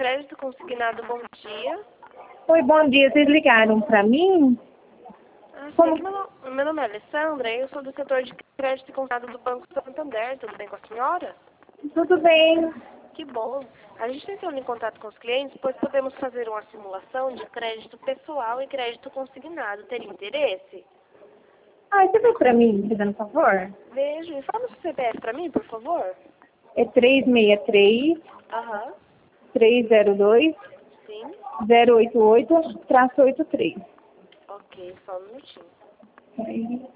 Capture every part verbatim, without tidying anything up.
Crédito Consignado, bom dia. Oi, bom dia. Vocês ligaram pra mim? Ah, sim, Como? aqui meu, no- meu nome é Alessandra, eu sou do setor de crédito e consignado do Banco Santander. Tudo bem com a senhora? Tudo bem. Que bom. A gente está entrando em contato com os clientes, pois podemos fazer uma simulação de crédito pessoal e crédito consignado. Teria interesse? Ah, você vê pra mim, fazendo favor? Vejo. E fala o seu C P F para mim, por favor. É três seis três, Aham. três zero dois, Sim. zero oito oito, oito três. Ok, só um minutinho. Aí.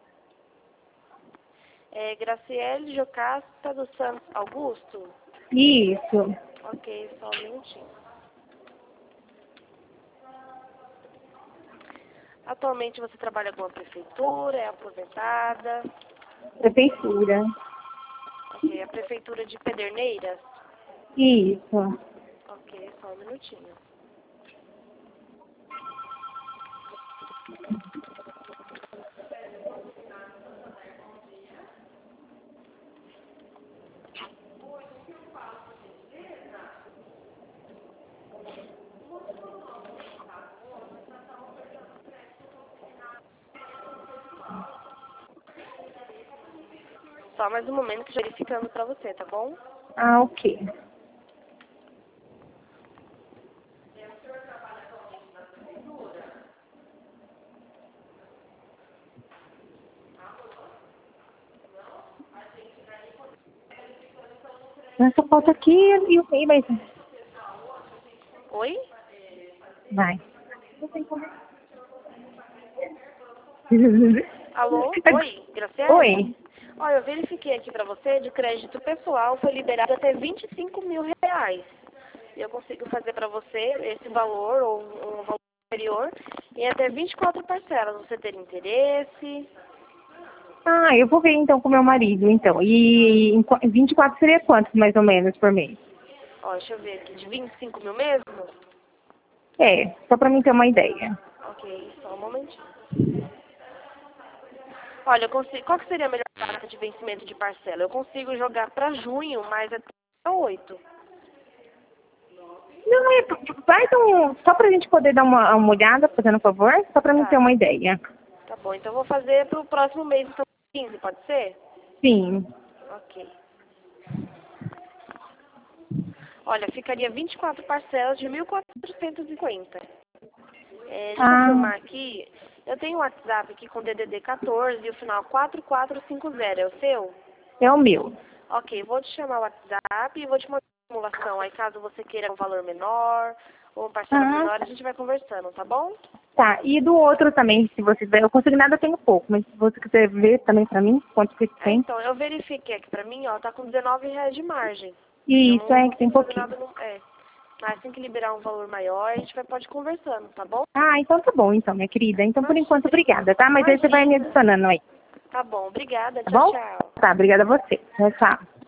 É Graciele Jocasta dos Santos Augusto? Isso. Ok, só um minutinho. Atualmente você trabalha com a prefeitura, é aposentada? Prefeitura. Ok, a prefeitura de Pederneiras? Isso. Ok, só um minutinho. Só mais um momento que eu estou verificando para você, tá bom? Ah, ok. Essa foto aqui e o e mas Oi? vai. Alô? Oi, Graciele? Oi. Olha, eu verifiquei aqui para você, de crédito pessoal foi liberado até vinte e cinco mil reais. Eu consigo fazer para você esse valor ou um valor superior em até vinte e quatro parcelas. Você ter interesse? Ah, eu vou ver então com meu marido, então. E em qu- vinte e quatro seria quanto, mais ou menos, por mês? Ó, deixa eu ver aqui, de vinte e cinco mil mesmo? É, só pra mim ter uma ideia. Ok, só um momentinho. Olha, eu consigo, qual que seria a melhor data de vencimento de parcela? Eu consigo jogar para junho, mas até oito. Não, é, faz um, só pra gente poder dar uma, uma olhada, fazendo favor, só pra mim ter Tá, uma ideia. tá bom. Então eu vou fazer pro próximo mês, então quinze, pode ser? Sim. Ok. Olha, ficaria vinte e quatro parcelas de mil quatrocentos e cinquenta. É, deixa eu Ah, confirmar aqui. Eu tenho um WhatsApp aqui com D D D quatorze e o final quatro quatro cinco zero. É o seu? é o meu. Ok, vou te chamar o WhatsApp e vou te mandar uma simulação. Aí caso você queira um valor menor ou uma parcela Ah, menor, a gente vai conversando, tá bom? tá. E do outro também, se você tiver, eu consigo nada, eu tenho pouco, mas se você quiser ver também pra mim, quanto que É, tem. então, eu verifiquei aqui pra mim, ó, tá com dezenove reais de margem. Eu Isso, não é que tem consigo fazer pouquinho. nada no... É, mas assim que liberar um valor maior, a gente vai pode ir conversando, tá bom? Ah, então tá bom, então, minha querida. Então, por enquanto, Imagina. obrigada, tá? Mas aí você vai me Imagina. adicionando aí, Tá bom, obrigada. tá Tchau, bom? tchau. Tá, obrigada a você. Tchau, tchau.